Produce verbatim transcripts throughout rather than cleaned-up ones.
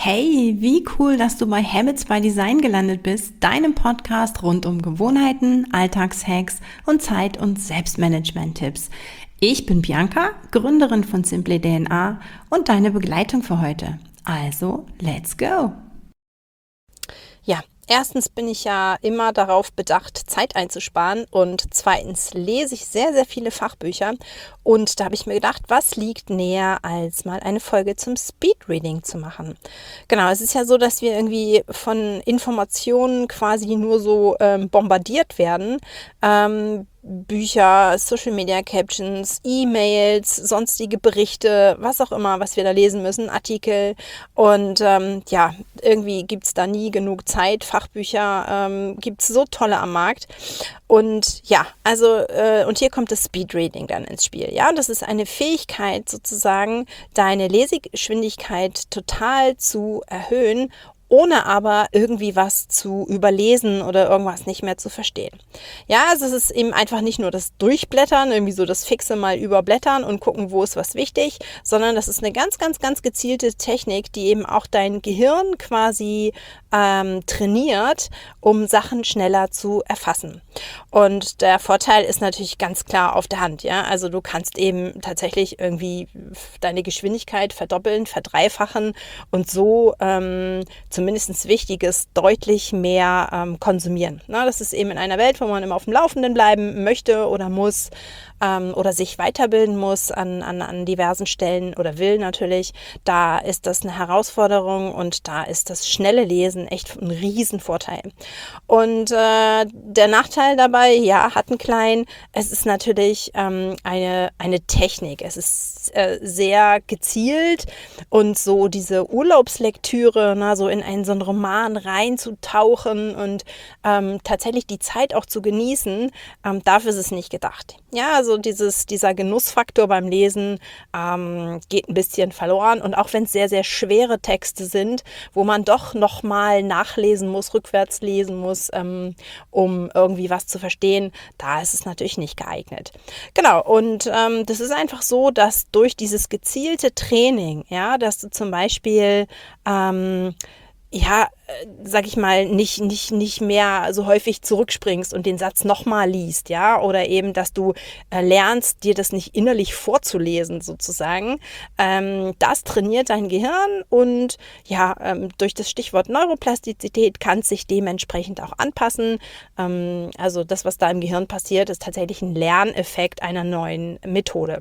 Hey, wie cool, dass du bei Habits by Design gelandet bist, deinem Podcast rund um Gewohnheiten, Alltagshacks und Zeit- und Selbstmanagement-Tipps. Ich bin Bianca, Gründerin von Simply D N A und deine Begleitung für heute. Also, let's go! Ja, erstens bin ich ja immer darauf bedacht, Zeit einzusparen und zweitens lese ich sehr, sehr viele Fachbücher und da habe ich mir gedacht, was liegt näher, als mal eine Folge zum Speedreading zu machen. Genau, es ist ja so, dass wir irgendwie von Informationen quasi nur so ähm, bombardiert werden. Ähm, Bücher, Social Media Captions, E-Mails, sonstige Berichte, was auch immer, was wir da lesen müssen, Artikel. Und ähm, ja, irgendwie gibt's da nie genug Zeit. Fachbücher ähm, gibt's so tolle am Markt. Und ja, also, äh, und hier kommt das Speedreading dann ins Spiel. Ja, das ist eine Fähigkeit sozusagen, deine Lesegeschwindigkeit total zu erhöhen, ohne aber irgendwie was zu überlesen oder irgendwas nicht mehr zu verstehen. Ja, also es ist eben einfach nicht nur das Durchblättern, irgendwie so das fixe Mal überblättern und gucken, wo ist was wichtig, sondern das ist eine ganz, ganz, ganz gezielte Technik, die eben auch dein Gehirn quasi ähm, trainiert, um Sachen schneller zu erfassen. Und der Vorteil ist natürlich ganz klar auf der Hand, ja. Also du kannst eben tatsächlich irgendwie deine Geschwindigkeit verdoppeln, verdreifachen und so ähm, zumindest Wichtiges deutlich mehr ähm, konsumieren. Na, das ist eben in einer Welt, wo man immer auf dem Laufenden bleiben möchte oder muss ähm, oder sich weiterbilden muss an, an, an diversen Stellen oder will natürlich. Da ist das eine Herausforderung und da ist das schnelle Lesen echt ein Riesenvorteil. Und äh, der Nachteil dabei, ja, hat einen kleinen, es ist natürlich ähm, eine, eine Technik. Es ist äh, sehr gezielt und so diese Urlaubslektüre, na, so in einen so einen Roman reinzutauchen und ähm, tatsächlich die Zeit auch zu genießen, ähm, dafür ist es nicht gedacht. Ja, also dieses, dieser Genussfaktor beim Lesen ähm, geht ein bisschen verloren und auch wenn es sehr, sehr schwere Texte sind, wo man doch nochmal nachlesen muss, rückwärts lesen muss, ähm, um irgendwie was zu verstehen, da ist es natürlich nicht geeignet. Genau, und ähm, das ist einfach so, dass durch dieses gezielte Training, ja, dass du zum Beispiel ähm, ja, sag ich mal, nicht, nicht, nicht mehr so häufig zurückspringst und den Satz nochmal liest, ja, oder eben, dass du äh, lernst, dir das nicht innerlich vorzulesen, sozusagen. Ähm, das trainiert dein Gehirn und ja, ähm, durch das Stichwort Neuroplastizität kann es sich dementsprechend auch anpassen. Ähm, also das, was da im Gehirn passiert, ist tatsächlich ein Lerneffekt einer neuen Methode.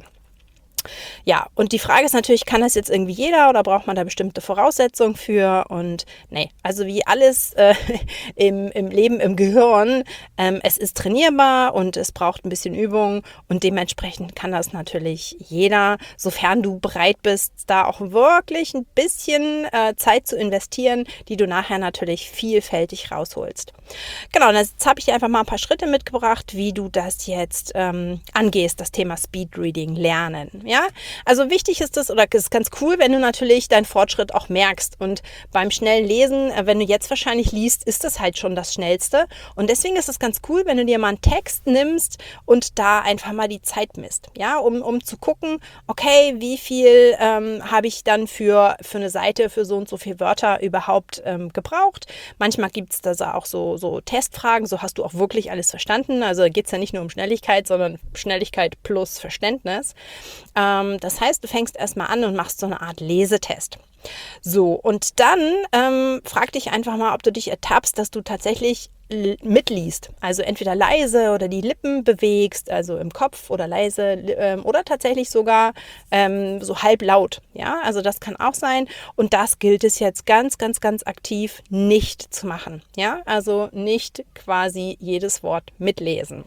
Ja, und die Frage ist natürlich, kann das jetzt irgendwie jeder oder braucht man da bestimmte Voraussetzungen für? Und nee, also wie alles äh, im, im Leben, im Gehirn, ähm, es ist trainierbar und es braucht ein bisschen Übung und dementsprechend kann das natürlich jeder, sofern du bereit bist, da auch wirklich ein bisschen äh, Zeit zu investieren, die du nachher natürlich vielfältig rausholst. Genau, und jetzt habe ich dir einfach mal ein paar Schritte mitgebracht, wie du das jetzt ähm, angehst, das Thema Speedreading lernen. Ja, also wichtig ist es, oder es ist ganz cool, wenn du natürlich deinen Fortschritt auch merkst. Und beim schnellen Lesen, wenn du jetzt wahrscheinlich liest, ist das halt schon das Schnellste. Und deswegen ist es ganz cool, wenn du dir mal einen Text nimmst und da einfach mal die Zeit misst. Ja, um, um zu gucken, okay, wie viel ähm, habe ich dann für, für eine Seite, für so und so viele Wörter überhaupt ähm, gebraucht. Manchmal gibt es da auch so, so Testfragen, so hast du auch wirklich alles verstanden. Also geht es ja nicht nur um Schnelligkeit, sondern Schnelligkeit plus Verständnis. Ähm, das heißt, du fängst erstmal an und machst so eine Art Lesetest. So, und dann ähm, frag dich einfach mal, ob du dich ertappst, dass du tatsächlich l- mitliest. Also entweder leise oder die Lippen bewegst, also im Kopf oder leise ähm, oder tatsächlich sogar ähm, so halblaut. Ja, also das kann auch sein. Und das gilt es jetzt ganz, ganz, ganz aktiv nicht zu machen. Ja, also nicht quasi jedes Wort mitlesen.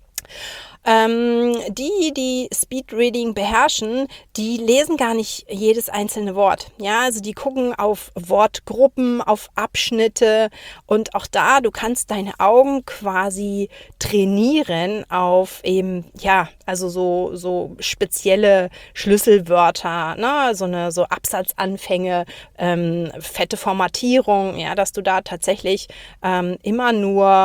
Ähm, die, die Speedreading beherrschen, die lesen gar nicht jedes einzelne Wort. Ja, also die gucken auf Wortgruppen, auf Abschnitte und auch da, du kannst deine Augen quasi trainieren auf eben, ja, also so, so spezielle Schlüsselwörter, ne, so eine, so Absatzanfänge, ähm, fette Formatierung, ja, dass du da tatsächlich ähm, immer nur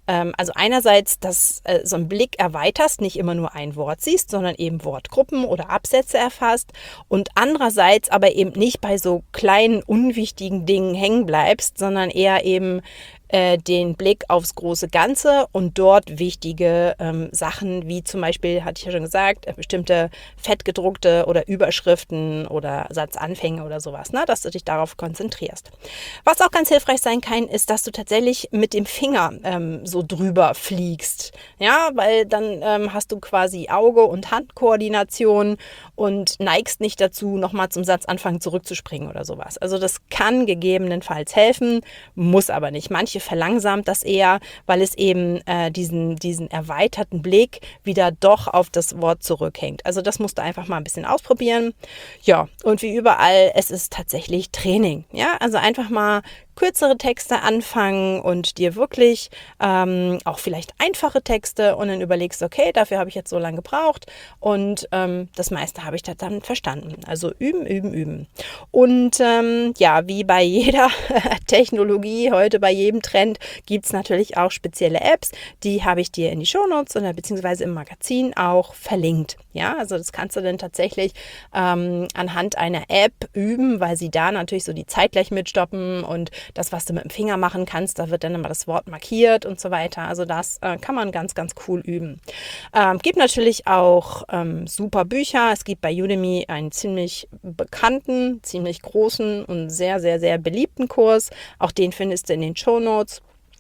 ähm, also einerseits, dass äh, so einen Blick erweiterst, nicht immer nur ein Wort siehst, sondern eben Wortgruppen oder Absätze erfasst und andererseits aber eben nicht bei so kleinen, unwichtigen Dingen hängen bleibst, sondern eher eben äh, den Blick aufs große Ganze und dort wichtige ähm, Sachen, wie zum Beispiel, hatte ich ja schon gesagt, äh, bestimmte fettgedruckte oder Überschriften oder Satzanfänge oder sowas, ne? Dass du dich darauf konzentrierst. Was auch ganz hilfreich sein kann, ist, dass du tatsächlich mit dem Finger ähm, so drüber fliegst, ja, weil dann ähm, hast du quasi Auge- und Handkoordination und neigst nicht dazu, nochmal zum Satzanfang zurückzuspringen oder sowas. Also das kann gegebenenfalls helfen, muss aber nicht. Manche verlangsamt das eher, weil es eben äh, diesen, diesen erweiterten Blick wieder doch auf das Wort zurückhängt. Also das musst du einfach mal ein bisschen ausprobieren. Ja, und wie überall, es ist tatsächlich Training. Ja, also einfach mal kürzere Texte anfangen und dir wirklich ähm, auch vielleicht einfache Texte und dann überlegst, okay, dafür habe ich jetzt so lange gebraucht und ähm, das meiste habe ich dann verstanden. Also üben, üben, üben. Und ähm, ja, wie bei jeder Technologie, heute bei jedem Trend, gibt es natürlich auch spezielle Apps, die habe ich dir in die Shownotes oder beziehungsweise im Magazin auch verlinkt. Ja, also das kannst du dann tatsächlich ähm, anhand einer App üben, weil sie da natürlich so die Zeit gleich mitstoppen und das, was du mit dem Finger machen kannst, da wird dann immer das Wort markiert und so weiter. Also das äh, kann man ganz, ganz cool üben. Ähm, gibt natürlich auch ähm, super Bücher. Es gibt bei Udemy einen ziemlich bekannten, ziemlich großen und sehr, sehr, sehr beliebten Kurs. Auch den findest du in den Shownotes.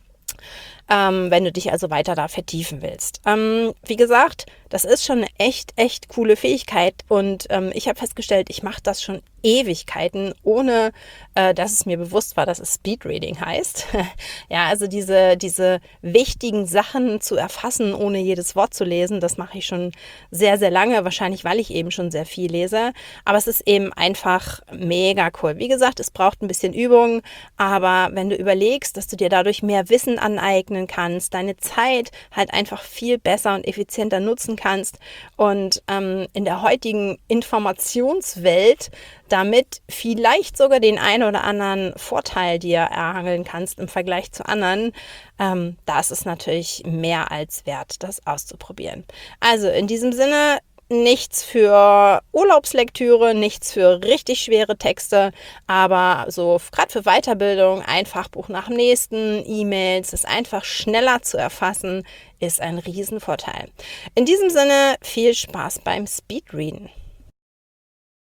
Ähm, wenn du dich also weiter da vertiefen willst. Ähm, wie gesagt, das ist schon eine echt, echt coole Fähigkeit und ähm, ich habe festgestellt, ich mache das schon Ewigkeiten, ohne äh, dass es mir bewusst war, dass es Speedreading heißt. Ja, also diese, diese wichtigen Sachen zu erfassen, ohne jedes Wort zu lesen, das mache ich schon sehr, sehr lange, wahrscheinlich, weil ich eben schon sehr viel lese, aber es ist eben einfach mega cool. Wie gesagt, es braucht ein bisschen Übung, aber wenn du überlegst, dass du dir dadurch mehr Wissen aneignen kannst, deine Zeit halt einfach viel besser und effizienter nutzen kannst und ähm, in der heutigen Informationswelt damit vielleicht sogar den einen oder anderen Vorteil dir erhangeln kannst im Vergleich zu anderen, ähm, da ist es natürlich mehr als wert, das auszuprobieren. Also in diesem Sinne, nichts für Urlaubslektüre, nichts für richtig schwere Texte, aber so gerade für Weiterbildung, ein Fachbuch nach dem nächsten, E-Mails, es einfach schneller zu erfassen, ist ein Riesenvorteil. In diesem Sinne, viel Spaß beim Speedreaden.